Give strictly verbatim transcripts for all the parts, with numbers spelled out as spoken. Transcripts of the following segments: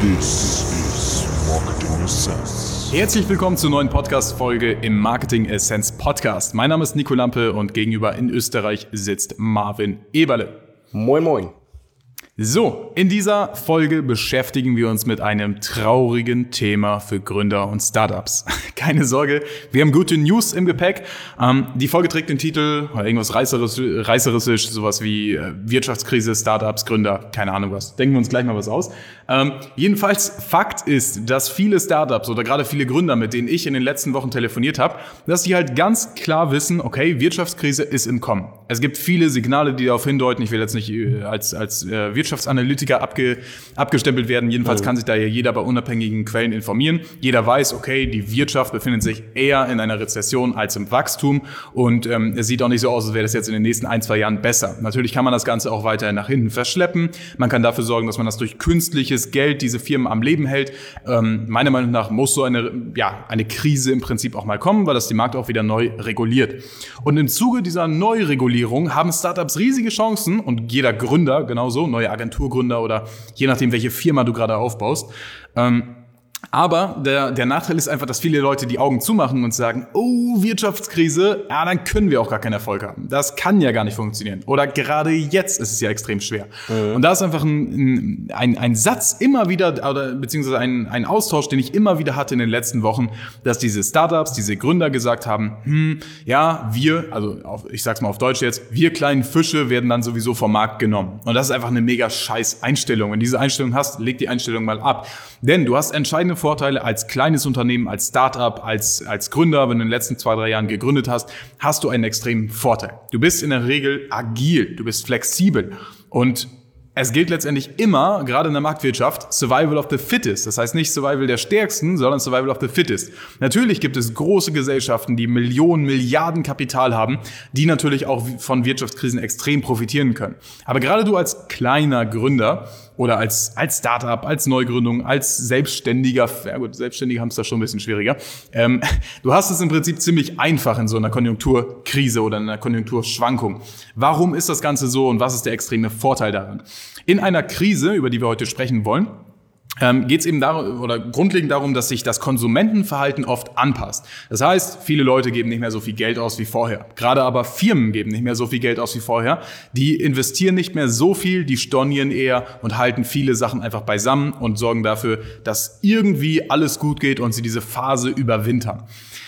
This is Marketing Essence. Herzlich willkommen zur neuen Podcast-Folge im Marketing Essence Podcast. Mein Name ist Nico Lampe und gegenüber in Österreich sitzt Marvin Eberle. Moin moin. So, in dieser Folge beschäftigen wir uns mit einem traurigen Thema für Gründer und Startups. Keine Sorge, wir haben gute News im Gepäck. Ähm, die Folge trägt den Titel, oder irgendwas reißerisch, reißerisch sowas wie äh, Wirtschaftskrise, Startups, Gründer, keine Ahnung was. Denken wir uns gleich mal was aus. Ähm, jedenfalls, Fakt ist, dass viele Startups oder gerade viele Gründer, mit denen ich in den letzten Wochen telefoniert habe, dass die halt ganz klar wissen, okay, Wirtschaftskrise ist im Kommen. Es gibt viele Signale, die darauf hindeuten. Ich will jetzt nicht äh, als, als äh, Wirtschaftsanalytiker abge, abgestempelt werden. Jedenfalls mhm. kann sich da ja jeder bei unabhängigen Quellen informieren. Jeder weiß, okay, die Wirtschaft befindet sich eher in einer Rezession als im Wachstum. Und ähm, es sieht auch nicht so aus, als wäre das jetzt in den nächsten ein, zwei Jahren besser. Natürlich kann man das Ganze auch weiterhin nach hinten verschleppen. Man kann dafür sorgen, dass man das durch künstliches Geld diese Firmen am Leben hält. Ähm, meiner Meinung nach muss so eine, ja, eine Krise im Prinzip auch mal kommen, weil das die Markt auch wieder neu reguliert. Und im Zuge dieser Neuregulierung haben Startups riesige Chancen und jeder Gründer genauso, neue Agenturgründer oder je nachdem, welche Firma du gerade aufbaust. Ähm, aber der, der Nachteil ist einfach, dass viele Leute die Augen zumachen und sagen, oh, Wirtschaftskrise, ja, dann können wir auch gar keinen Erfolg haben. Das kann ja gar nicht funktionieren. Oder gerade jetzt ist es ja extrem schwer. Mhm. Und da ist einfach ein, ein, ein Satz immer wieder, oder beziehungsweise ein, ein Austausch, den ich immer wieder hatte in den letzten Wochen, dass diese Startups, diese Gründer gesagt haben, hm, ja, wir, also auf, ich sag's mal auf Deutsch jetzt, wir kleinen Fische werden dann sowieso vom Markt genommen. Und das ist einfach eine mega scheiß Einstellung. Wenn du diese Einstellung hast, leg die Einstellung mal ab. Denn du hast entscheidende Vorteile als kleines Unternehmen, als Startup, als, als Gründer. Wenn du in den letzten zwei, drei Jahren gegründet hast, hast du einen extremen Vorteil. Du bist in der Regel agil, du bist flexibel und es gilt letztendlich immer, gerade in der Marktwirtschaft, Survival of the Fittest. Das heißt nicht Survival der Stärksten, sondern Survival of the Fittest. Natürlich gibt es große Gesellschaften, die Millionen, Milliarden Kapital haben, die natürlich auch von Wirtschaftskrisen extrem profitieren können. Aber gerade du als kleiner Gründer oder als, als Startup, als Neugründung, als Selbstständiger, ja gut, Selbstständige haben es da schon ein bisschen schwieriger, ähm, du hast es im Prinzip ziemlich einfach in so einer Konjunkturkrise oder in einer Konjunkturschwankung. Warum ist das Ganze so und was ist der extreme Vorteil daran? In einer Krise, über die wir heute sprechen wollen, ähm, geht es eben darum, oder grundlegend darum, dass sich das Konsumentenverhalten oft anpasst. Das heißt, viele Leute geben nicht mehr so viel Geld aus wie vorher. Gerade aber Firmen geben nicht mehr so viel Geld aus wie vorher. Die investieren nicht mehr so viel, die stornieren eher und halten viele Sachen einfach beisammen und sorgen dafür, dass irgendwie alles gut geht und sie diese Phase überwintern.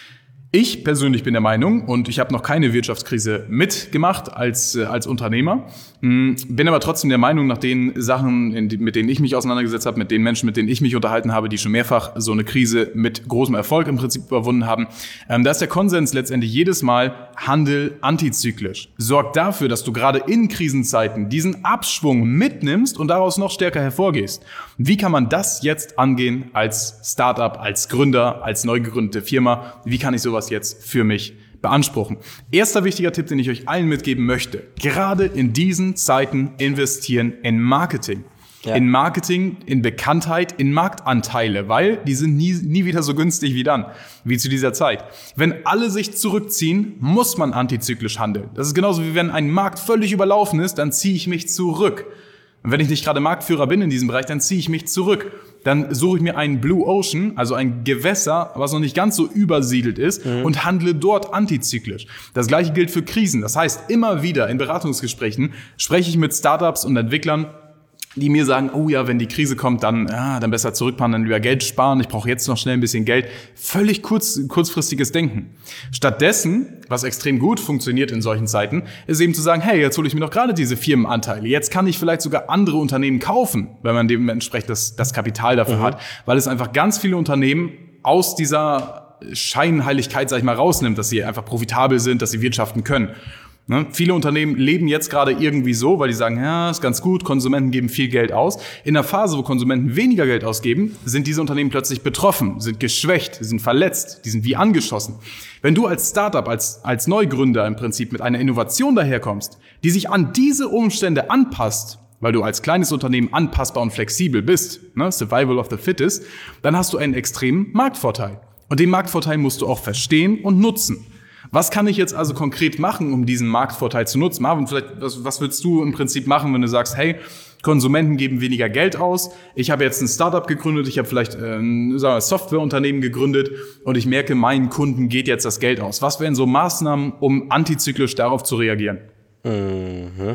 Ich persönlich bin der Meinung, und ich habe noch keine Wirtschaftskrise mitgemacht als als Unternehmer, bin aber trotzdem der Meinung, nach den Sachen, mit denen ich mich auseinandergesetzt habe, mit den Menschen, mit denen ich mich unterhalten habe, die schon mehrfach so eine Krise mit großem Erfolg im Prinzip überwunden haben, da ist der Konsens letztendlich jedes Mal, Handel antizyklisch. Sorgt dafür, dass du gerade in Krisenzeiten diesen Abschwung mitnimmst und daraus noch stärker hervorgehst. Wie kann man das jetzt angehen als Startup, als Gründer, als neu gegründete Firma? Wie kann ich sowas jetzt für mich beanspruchen? Erster wichtiger Tipp, den ich euch allen mitgeben möchte. Gerade in diesen Zeiten investieren in Marketing. Ja. In Marketing, in Bekanntheit, in Marktanteile, weil die sind nie, nie wieder so günstig wie dann, wie zu dieser Zeit. Wenn alle sich zurückziehen, muss man antizyklisch handeln. Das ist genauso wie wenn ein Markt völlig überlaufen ist, dann ziehe ich mich zurück. Und wenn ich nicht gerade Marktführer bin in diesem Bereich, dann ziehe ich mich zurück. Dann suche ich mir einen Blue Ocean, also ein Gewässer, was noch nicht ganz so übersiedelt ist, mhm. und handle dort antizyklisch. Das Gleiche gilt für Krisen. Das heißt, immer wieder in Beratungsgesprächen spreche ich mit Startups und Entwicklern, die mir sagen, oh ja, wenn die Krise kommt, dann, ja, dann besser zurückfahren, dann lieber Geld sparen, ich brauche jetzt noch schnell ein bisschen Geld. Völlig kurz, kurzfristiges Denken. Stattdessen, was extrem gut funktioniert in solchen Zeiten, ist eben zu sagen, hey, jetzt hole ich mir doch gerade diese Firmenanteile. Jetzt kann ich vielleicht sogar andere Unternehmen kaufen, wenn man dementsprechend das, das Kapital dafür mhm. hat, weil es einfach ganz viele Unternehmen aus dieser Scheinheiligkeit, sag ich mal, rausnimmt, dass sie einfach profitabel sind, dass sie wirtschaften können. Ne? Viele Unternehmen leben jetzt gerade irgendwie so, weil die sagen, ja, ist ganz gut, Konsumenten geben viel Geld aus. In der Phase, wo Konsumenten weniger Geld ausgeben, sind diese Unternehmen plötzlich betroffen, sind geschwächt, sind verletzt, die sind wie angeschossen. Wenn du als Startup, als, als Neugründer im Prinzip mit einer Innovation daherkommst, die sich an diese Umstände anpasst, weil du als kleines Unternehmen anpassbar und flexibel bist, ne, Survival of the Fittest, dann hast du einen extremen Marktvorteil. Und den Marktvorteil musst du auch verstehen und nutzen. Was kann ich jetzt also konkret machen, um diesen Marktvorteil zu nutzen? Marvin, vielleicht, was, was willst du im Prinzip machen, wenn du sagst, hey, Konsumenten geben weniger Geld aus, ich habe jetzt ein Startup gegründet, ich habe vielleicht ein Softwareunternehmen gegründet und ich merke, meinen Kunden geht jetzt das Geld aus. Was wären so Maßnahmen, um antizyklisch darauf zu reagieren? Mhm.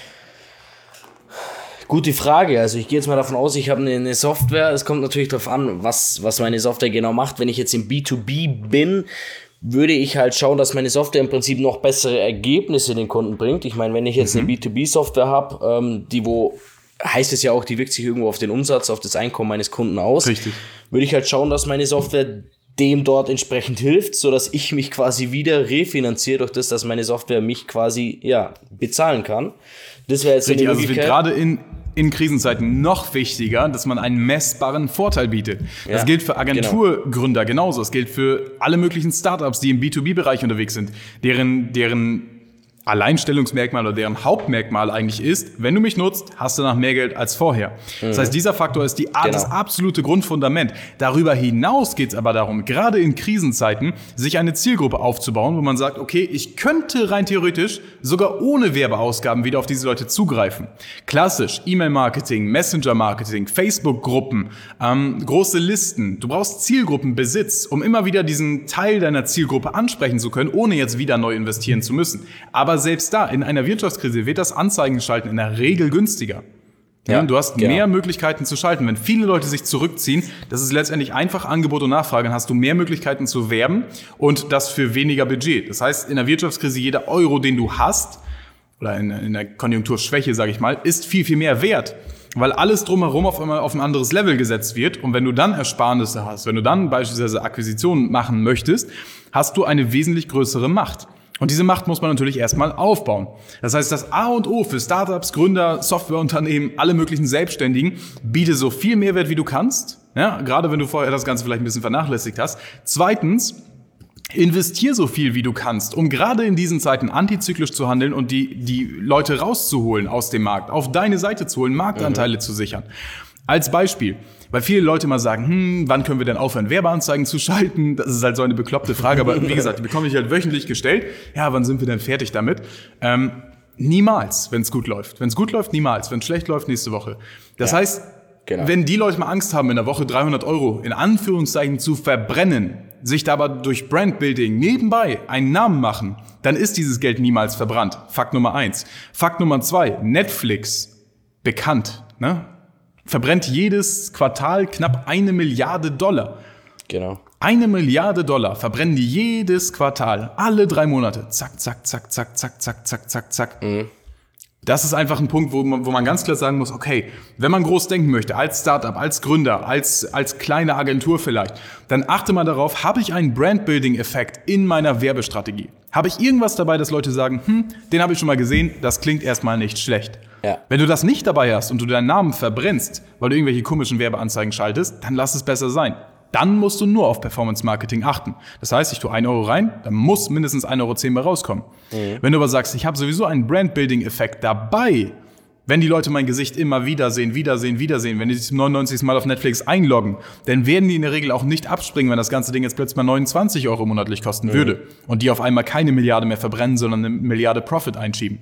Gute Frage. Also ich gehe jetzt mal davon aus, ich habe eine Software. Es kommt natürlich darauf an, was, was meine Software genau macht. Wenn ich jetzt im B zwei B bin, würde ich halt schauen, dass meine Software im Prinzip noch bessere Ergebnisse den Kunden bringt. Ich meine, wenn ich jetzt mhm. eine B zwei B-Software habe, ähm, die wo, heißt es ja auch, die wirkt sich irgendwo auf den Umsatz, auf das Einkommen meines Kunden aus. Richtig. Würde ich halt schauen, dass meine Software dem dort entsprechend hilft, so dass ich mich quasi wieder refinanziere durch das, dass meine Software mich quasi, ja, bezahlen kann. Das wäre jetzt Richtig, also es wird gerade in in Krisenzeiten noch wichtiger, dass man einen messbaren Vorteil bietet. Das ja, gilt für Agenturgründer genau. genauso. Es gilt für alle möglichen Startups, die im B zwei B-Bereich unterwegs sind, deren, deren Alleinstellungsmerkmal oder deren Hauptmerkmal eigentlich ist, wenn du mich nutzt, hast du danach mehr Geld als vorher. Mhm. Das heißt, dieser Faktor ist die, genau. das absolute Grundfundament. Darüber hinaus geht es aber darum, gerade in Krisenzeiten, sich eine Zielgruppe aufzubauen, wo man sagt, okay, ich könnte rein theoretisch sogar ohne Werbeausgaben wieder auf diese Leute zugreifen. Klassisch, E-Mail-Marketing, Messenger-Marketing, Facebook-Gruppen, ähm, große Listen. Du brauchst Zielgruppenbesitz, um immer wieder diesen Teil deiner Zielgruppe ansprechen zu können, ohne jetzt wieder neu investieren zu müssen. Aber selbst da, in einer Wirtschaftskrise wird das Anzeigenschalten in der Regel günstiger. Ja, du hast genau. mehr Möglichkeiten zu schalten. Wenn viele Leute sich zurückziehen, das ist letztendlich einfach Angebot und Nachfrage, dann hast du mehr Möglichkeiten zu werben und das für weniger Budget. Das heißt, in der Wirtschaftskrise jeder Euro, den du hast, oder in, in der Konjunkturschwäche, sage ich mal, ist viel, viel mehr wert. Weil alles drumherum auf einmal auf ein anderes Level gesetzt wird. Und wenn du dann Ersparnisse hast, wenn du dann beispielsweise Akquisitionen machen möchtest, hast du eine wesentlich größere Macht. Und diese Macht muss man natürlich erstmal aufbauen. Das heißt, das A und O für Startups, Gründer, Softwareunternehmen, alle möglichen Selbstständigen, biete so viel Mehrwert, wie du kannst. Ja, gerade wenn du vorher das Ganze vielleicht ein bisschen vernachlässigt hast. Zweitens, investier so viel, wie du kannst, um gerade in diesen Zeiten antizyklisch zu handeln und die, die Leute rauszuholen aus dem Markt, auf deine Seite zu holen, Marktanteile mhm. zu sichern. Als Beispiel, weil viele Leute mal sagen, hm, wann können wir denn aufhören, Werbeanzeigen zu schalten? Das ist halt so eine bekloppte Frage, aber wie gesagt, die bekomme ich halt wöchentlich gestellt. Ja, wann sind wir denn fertig damit? Ähm, niemals, wenn es gut läuft. Wenn es gut läuft, niemals. Wenn es schlecht läuft, nächste Woche. Das ja, heißt, genau. wenn die Leute mal Angst haben, in der Woche dreihundert Euro in Anführungszeichen zu verbrennen, sich da aber durch Brandbuilding nebenbei einen Namen machen, dann ist dieses Geld niemals verbrannt. Fakt Nummer eins. Fakt Nummer zwei, Netflix, bekannt, ne? verbrennt jedes Quartal knapp eine Milliarde Dollar. Genau. Eine Milliarde Dollar verbrennen die jedes Quartal, alle drei Monate. Zack, zack, zack, zack, zack, zack, zack, zack, zack. Mhm. Das ist einfach ein Punkt, wo man, wo man ganz klar sagen muss, okay, wenn man groß denken möchte, als Startup, als Gründer, als, als kleine Agentur vielleicht, dann achte mal darauf, habe ich einen Brand-Building-Effekt in meiner Werbestrategie? Habe ich irgendwas dabei, dass Leute sagen, hm, den habe ich schon mal gesehen, das klingt erstmal nicht schlecht. Ja. Wenn du das nicht dabei hast und du deinen Namen verbrennst, weil du irgendwelche komischen Werbeanzeigen schaltest, dann lass es besser sein. Dann musst du nur auf Performance-Marketing achten. Das heißt, ich tue ein Euro rein, dann muss mindestens ein Euro zehn bei rauskommen. Mhm. Wenn du aber sagst, ich habe sowieso einen Brand-Building-Effekt dabei, wenn die Leute mein Gesicht immer wieder sehen, wiedersehen, wiedersehen, wenn die sich zum neunundneunzigsten Mal auf Netflix einloggen, dann werden die in der Regel auch nicht abspringen, wenn das ganze Ding jetzt plötzlich mal neunundzwanzig Euro monatlich kosten mhm. würde und die auf einmal keine Milliarde mehr verbrennen, sondern eine Milliarde Profit einschieben.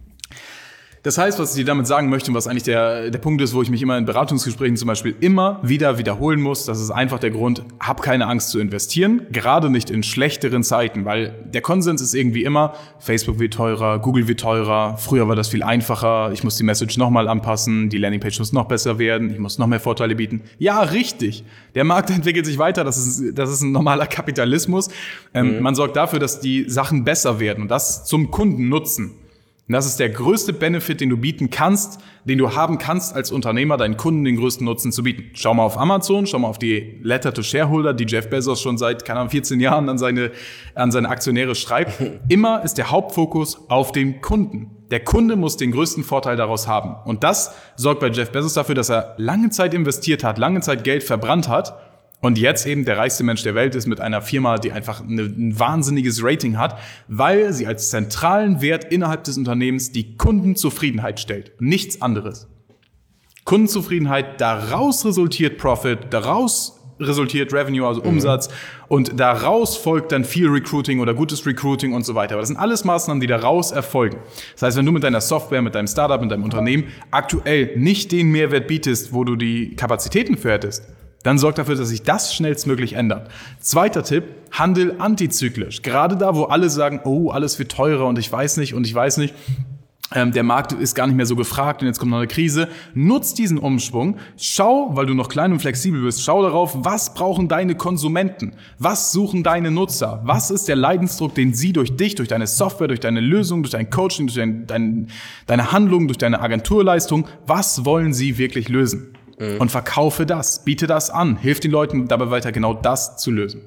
Das heißt, was ich dir damit sagen möchte und was eigentlich der, der Punkt ist, wo ich mich immer in Beratungsgesprächen zum Beispiel immer wieder wiederholen muss, das ist einfach der Grund, hab keine Angst zu investieren, gerade nicht in schlechteren Zeiten, weil der Konsens ist irgendwie immer, Facebook wird teurer, Google wird teurer, früher war das viel einfacher, ich muss die Message nochmal anpassen, die Landingpage muss noch besser werden, ich muss noch mehr Vorteile bieten. Ja, richtig, der Markt entwickelt sich weiter, das ist, das ist ein normaler Kapitalismus. Ähm, mhm. Man sorgt dafür, dass die Sachen besser werden und das zum Kunden nutzen. Und das ist der größte Benefit, den du bieten kannst, den du haben kannst als Unternehmer, deinen Kunden den größten Nutzen zu bieten. Schau mal auf Amazon, schau mal auf die Letter to Shareholder, die Jeff Bezos schon seit, keine Ahnung, vierzehn Jahren an seine, an seine Aktionäre schreibt. Immer ist der Hauptfokus auf den Kunden. Der Kunde muss den größten Vorteil daraus haben. Und das sorgt bei Jeff Bezos dafür, dass er lange Zeit investiert hat, lange Zeit Geld verbrannt hat, und jetzt eben der reichste Mensch der Welt ist mit einer Firma, die einfach eine, ein wahnsinniges Rating hat, weil sie als zentralen Wert innerhalb des Unternehmens die Kundenzufriedenheit stellt. Nichts anderes. Kundenzufriedenheit, daraus resultiert Profit, daraus resultiert Revenue, also mhm. Umsatz. Und daraus folgt dann viel Recruiting oder gutes Recruiting und so weiter. Aber das sind alles Maßnahmen, die daraus erfolgen. Das heißt, wenn du mit deiner Software, mit deinem Startup, mit deinem Unternehmen aktuell nicht den Mehrwert bietest, wo du die Kapazitäten für hättest, dann sorg dafür, dass sich das schnellstmöglich ändert. Zweiter Tipp, handel antizyklisch. Gerade da, wo alle sagen, oh, alles wird teurer und ich weiß nicht und ich weiß nicht, ähm, der Markt ist gar nicht mehr so gefragt und jetzt kommt noch eine Krise. Nutz diesen Umschwung. Schau, weil du noch klein und flexibel bist, schau darauf, was brauchen deine Konsumenten? Was suchen deine Nutzer? Was ist der Leidensdruck, den sie durch dich, durch deine Software, durch deine Lösung, durch dein Coaching, durch dein, dein, deine Handlung, durch deine Agenturleistung, was wollen sie wirklich lösen? Und verkaufe das, biete das an, hilf den Leuten dabei weiter, genau das zu lösen.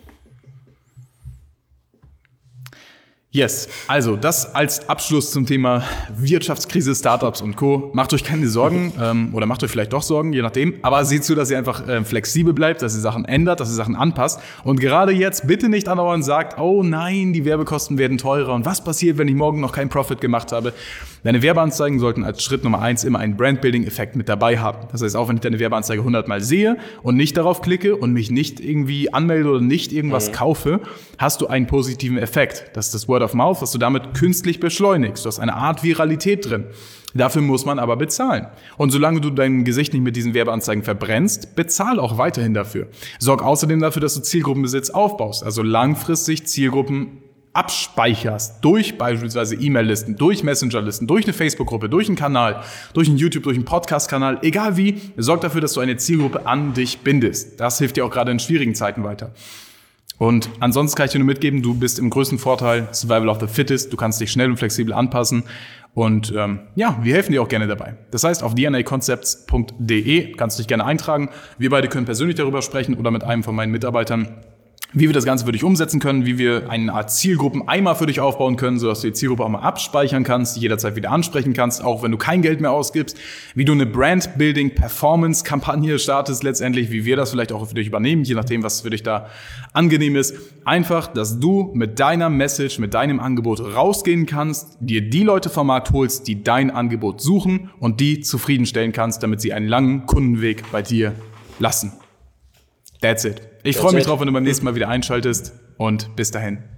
Yes, also das als Abschluss zum Thema Wirtschaftskrise, Startups und Co. Macht euch keine Sorgen ähm, oder macht euch vielleicht doch Sorgen, je nachdem. Aber seht zu, dass ihr einfach äh, flexibel bleibt, dass ihr Sachen ändert, dass ihr Sachen anpasst. Und gerade jetzt bitte nicht andauernd sagt, oh nein, die Werbekosten werden teurer. Und was passiert, wenn ich morgen noch keinen Profit gemacht habe? Deine Werbeanzeigen sollten als Schritt Nummer eins immer einen Brand-Building-Effekt mit dabei haben. Das heißt, auch wenn ich deine Werbeanzeige hundert Mal sehe und nicht darauf klicke und mich nicht irgendwie anmelde oder nicht irgendwas mhm. kaufe, hast du einen positiven Effekt. Das ist das Word of Mouth, was du damit künstlich beschleunigst. Du hast eine Art Viralität drin. Dafür muss man aber bezahlen. Und solange du dein Gesicht nicht mit diesen Werbeanzeigen verbrennst, bezahl auch weiterhin dafür. Sorg außerdem dafür, dass du Zielgruppenbesitz aufbaust, also langfristig Zielgruppen abspeicherst durch beispielsweise E-Mail-Listen, durch Messenger-Listen, durch eine Facebook-Gruppe, durch einen Kanal, durch einen YouTube, durch einen Podcast-Kanal, egal wie, sorg dafür, dass du eine Zielgruppe an dich bindest. Das hilft dir auch gerade in schwierigen Zeiten weiter. Und ansonsten kann ich dir nur mitgeben, du bist im größten Vorteil, Survival of the Fittest, du kannst dich schnell und flexibel anpassen und ähm, ja, wir helfen dir auch gerne dabei. Das heißt, auf d n a concepts punkt d e kannst du dich gerne eintragen. Wir beide können persönlich darüber sprechen oder mit einem von meinen Mitarbeitern, wie wir das Ganze für dich umsetzen können, wie wir eine Art Zielgruppen-Eimer für dich aufbauen können, sodass du die Zielgruppe auch mal abspeichern kannst, die jederzeit wieder ansprechen kannst, auch wenn du kein Geld mehr ausgibst, wie du eine Brand-Building-Performance-Kampagne startest letztendlich, wie wir das vielleicht auch für dich übernehmen, je nachdem, was für dich da angenehm ist. Einfach, dass du mit deiner Message, mit deinem Angebot rausgehen kannst, dir die Leute vom Markt holst, die dein Angebot suchen und die zufriedenstellen kannst, damit sie einen langen Kundenweg bei dir lassen. That's it. Ich freue mich drauf, wenn du beim nächsten Mal wieder einschaltest und bis dahin.